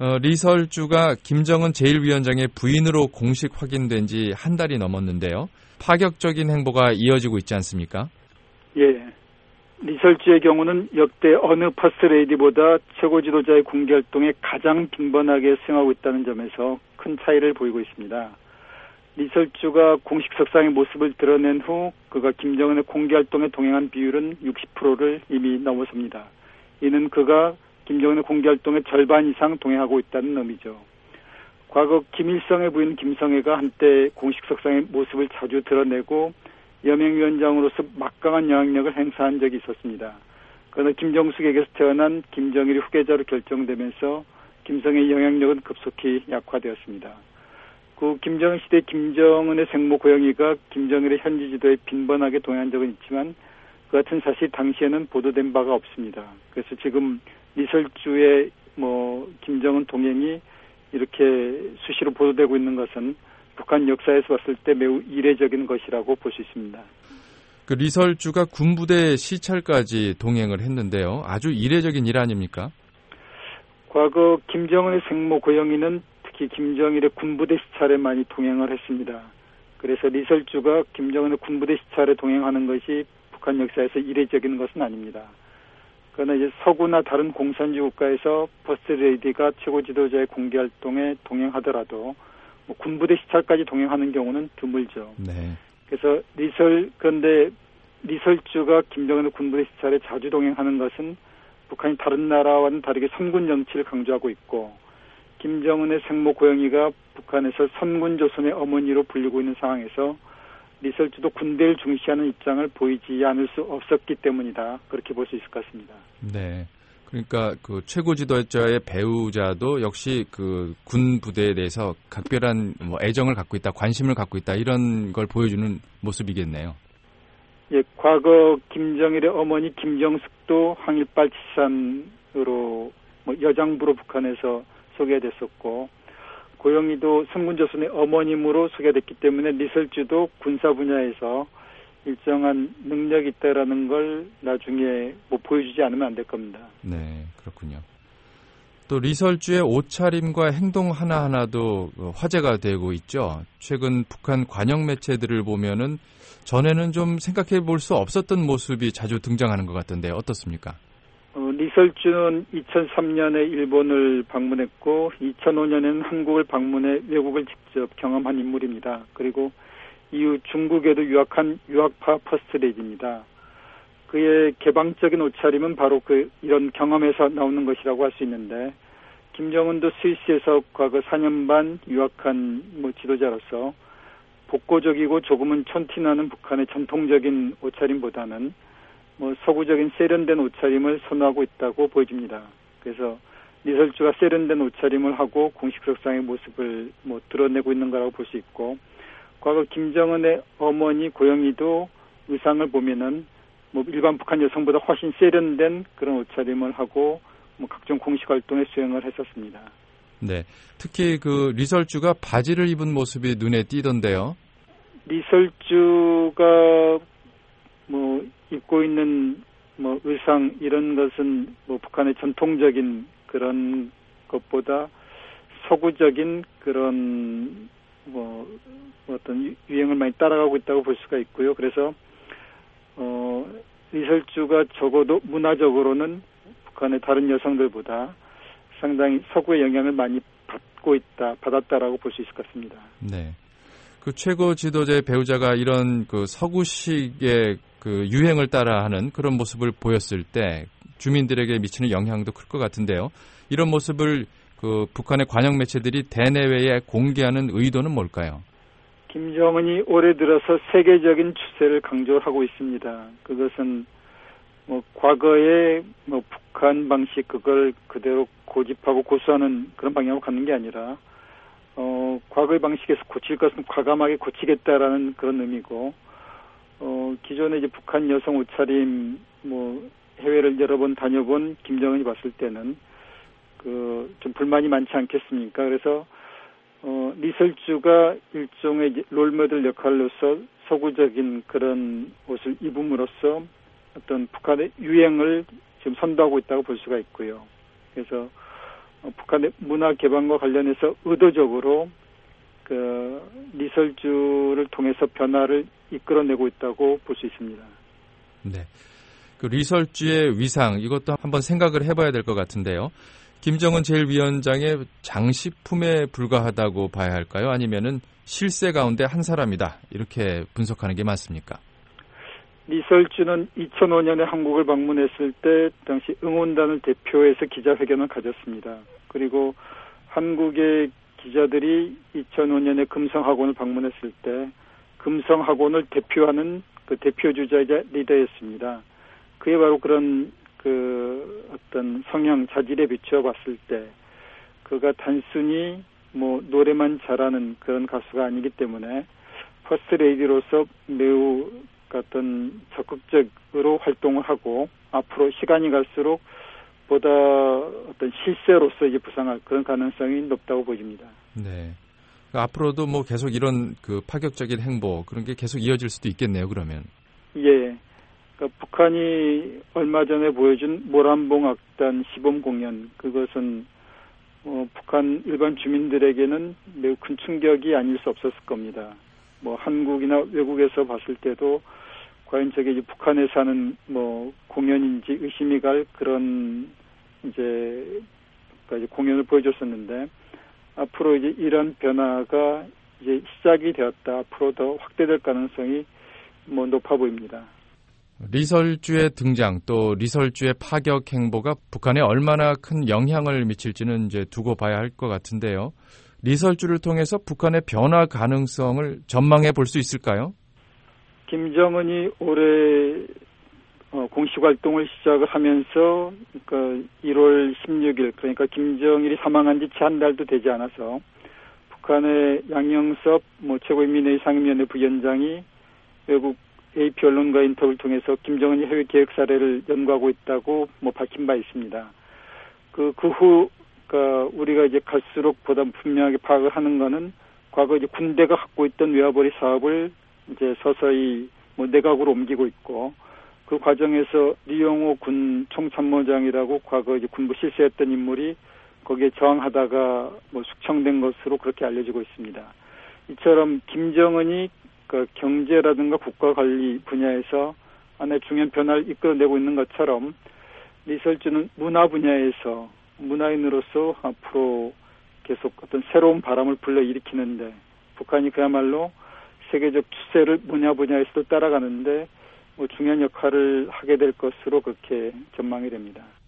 리설주가 김정은 제1위원장의 부인으로 공식 확인된 지 한 달이 넘었는데요. 파격적인 행보가 이어지고 있지 않습니까? 예. 리설주의 경우는 역대 어느 퍼스트레이디보다 최고 지도자의 공개활동에 가장 빈번하게 수행하고 있다는 점에서 큰 차이를 보이고 있습니다. 리설주가 공식 석상의 모습을 드러낸 후 그가 김정은의 공개활동에 동행한 비율은 60%를 이미 넘어섭니다. 이는 그가 김정은의 공개활동의 절반 이상 동행하고 있다는 의미죠. 과거 김일성의 부인 김성애가 한때 공식 석상의 모습을 자주 드러내고 여명위원장으로서 막강한 영향력을 행사한 적이 있었습니다. 그러나 김정숙에게서 태어난 김정일이 후계자로 결정되면서 김성애의 영향력은 급속히 약화되었습니다. 그 김정은 시대 김정은의 생모 고영희가 김정일의 현지 지도에 빈번하게 동행한 적은 있지만 그 같은 사실 당시에는 보도된 바가 없습니다. 그래서 지금 리설주의 김정은 동행이 이렇게 수시로 보도되고 있는 것은 북한 역사에서 봤을 때 매우 이례적인 것이라고 볼 수 있습니다. 그 리설주가 군부대 시찰까지 동행을 했는데요. 아주 이례적인 일 아닙니까? 과거 김정은의 생모 고영희는 특히 김정일의 군부대 시찰에 많이 동행을 했습니다. 그래서 리설주가 김정은의 군부대 시찰에 동행하는 것이 북한 역사에서 이례적인 것은 아닙니다. 그러나 이제 서구나 다른 공산주의 국가에서 퍼스트레이디가 최고 지도자의 공개 활동에 동행하더라도 군부대 시찰까지 동행하는 경우는 드물죠. 네. 그래서 그런데 리설주가 김정은의 군부대 시찰에 자주 동행하는 것은 북한이 다른 나라와는 다르게 선군 정치를 강조하고 있고 김정은의 생모 고영희가 북한에서 선군 조선의 어머니로 불리고 있는 상황에서 리설주도 군대를 중시하는 입장을 보이지 않을 수 없었기 때문이다. 그렇게 볼 수 있을 것 같습니다. 네. 그러니까 그 최고 지도자의 배우자도 역시 그 군 부대에 대해서 각별한 애정을 갖고 있다, 관심을 갖고 있다 이런 걸 보여주는 모습이겠네요. 예, 과거 김정일의 어머니 김정숙도 항일발 지산으로 여장부로 북한에서 소개됐었고 고영희도 선군조선의 어머님으로 소개됐기 때문에 리설주도 군사 분야에서 일정한 능력이 있다라는 걸 나중에 보여주지 않으면 안 될 겁니다. 네, 그렇군요. 또 리설주의 옷차림과 행동 하나하나도 화제가 되고 있죠. 최근 북한 관영 매체들을 보면은 전에는 좀 생각해 볼 수 없었던 모습이 자주 등장하는 것 같던데 어떻습니까? 리설주는 2003년에 일본을 방문했고 2005년에는 한국을 방문해 외국을 직접 경험한 인물입니다. 그리고 이후 중국에도 유학한 유학파 퍼스트레이디입니다. 그의 개방적인 옷차림은 바로 이런 경험에서 나오는 것이라고 할 수 있는데 김정은도 스위스에서 과거 4년 반 유학한 지도자로서 복고적이고 조금은 촌티나는 북한의 전통적인 옷차림보다는 서구적인 세련된 옷차림을 선호하고 있다고 보여집니다. 그래서 리설주가 세련된 옷차림을 하고 공식 석상의 모습을 드러내고 있는 거라고 볼 수 있고 과거 김정은의 어머니 고영희도 의상을 보면은 일반 북한 여성보다 훨씬 세련된 그런 옷차림을 하고 각종 공식 활동에 수행을 했었습니다. 네, 특히 그 리설주가 바지를 입은 모습이 눈에 띄던데요. 리설주가 입고 있는 의상 이런 것은 북한의 전통적인 그런 것보다 서구적인 그런 어떤 유행을 많이 따라가고 있다고 볼 수가 있고요. 그래서 리설주가 적어도 문화적으로는 북한의 다른 여성들보다 상당히 서구의 영향을 많이 받았다라고 볼 수 있을 것 같습니다. 네. 그 최고 지도자의 배우자가 이런 그 서구식의 그 유행을 따라하는 그런 모습을 보였을 때 주민들에게 미치는 영향도 클 것 같은데요. 이런 모습을 그 북한의 관영 매체들이 대내외에 공개하는 의도는 뭘까요? 김정은이 올해 들어서 세계적인 추세를 강조하고 있습니다. 그것은 과거의 북한 방식 그걸 그대로 고집하고 고수하는 그런 방향으로 가는 게 아니라 과거의 방식에서 고칠 것은 과감하게 고치겠다라는 그런 의미고 기존에 이제 북한 여성 옷차림 해외를 여러 번 다녀본 김정은이 봤을 때는 좀 불만이 많지 않겠습니까? 그래서 리설주가 일종의 이제 롤모델 역할로서 서구적인 그런 옷을 입음으로써 어떤 북한의 유행을 지금 선도하고 있다고 볼 수가 있고요. 그래서 북한의 문화 개방과 관련해서 의도적으로 그 리설주를 통해서 변화를 이끌어내고 있다고 볼 수 있습니다. 네. 그 리설주의 위상 이것도 한번 생각을 해봐야 될 것 같은데요. 김정은 제1위원장의 장식품에 불과하다고 봐야 할까요? 아니면은 실세 가운데 한 사람이다 이렇게 분석하는 게 맞습니까? 리설주는 2005년에 한국을 방문했을 때 당시 응원단을 대표해서 기자회견을 가졌습니다. 그리고 한국의 기자들이 2005년에 금성학원을 방문했을 때 금성학원을 대표하는 그 대표주자이자 리더였습니다. 그에 바로 그런 그 어떤 성향 자질에 비추어 봤을 때 그가 단순히 뭐 노래만 잘하는 그런 가수가 아니기 때문에 퍼스트 레이디로서 매우 어떤 적극적으로 활동을 하고 앞으로 시간이 갈수록 보다 어떤 실세로서 이제 부상할 그런 가능성이 높다고 보입니다. 네. 앞으로도 뭐 계속 이런 그 파격적인 행보 그런 게 계속 이어질 수도 있겠네요. 그러면. 예. 그러니까 북한이 얼마 전에 보여준 모란봉 악단 시범 공연 그것은 북한 일반 주민들에게는 매우 큰 충격이 아닐 수 없었을 겁니다. 뭐 한국이나 외국에서 봤을 때도 과연 저게 이제 북한에 사는 뭐 공연인지 의심이 갈 그런 이제 공연을 보여줬었는데 앞으로 이제 이런 변화가 이제 시작이 되었다. 앞으로 더 확대될 가능성이 뭐 높아 보입니다. 리설주의 등장 또 리설주의 파격 행보가 북한에 얼마나 큰 영향을 미칠지는 이제 두고 봐야 할 것 같은데요. 리설주를 통해서 북한의 변화 가능성을 전망해 볼 수 있을까요? 김정은이 올해 공식 활동을 시작을 하면서 그러니까 1월 16일 그러니까 김정일이 사망한 지 채 한 달도 되지 않아서 북한의 양영섭 최고인민회의 상임위원회 부위원장이 외국 AP 언론과 인터뷰를 통해서 김정은이 해외 계획 사례를 연구하고 있다고 밝힌 바 있습니다. 그 후 우리가 이제 갈수록 보다 분명하게 파악을 하는 거는 과거 이제 군대가 갖고 있던 외화벌이 사업을 이제 서서히 내각으로 옮기고 있고 그 과정에서 리용호 군 총참모장이라고 과거 이제 군부 실세했던 인물이 거기에 저항하다가 숙청된 것으로 그렇게 알려지고 있습니다. 이처럼 김정은이 그 경제라든가 국가 관리 분야에서 하나의 중요한 변화를 이끌어내고 있는 것처럼 리설주는 문화 분야에서 문화인으로서 앞으로 계속 어떤 새로운 바람을 불러일으키는데 북한이 그야말로 세계적 추세를 문화 분야에서도 따라가는데 중요한 역할을 하게 될 것으로 그렇게 전망이 됩니다.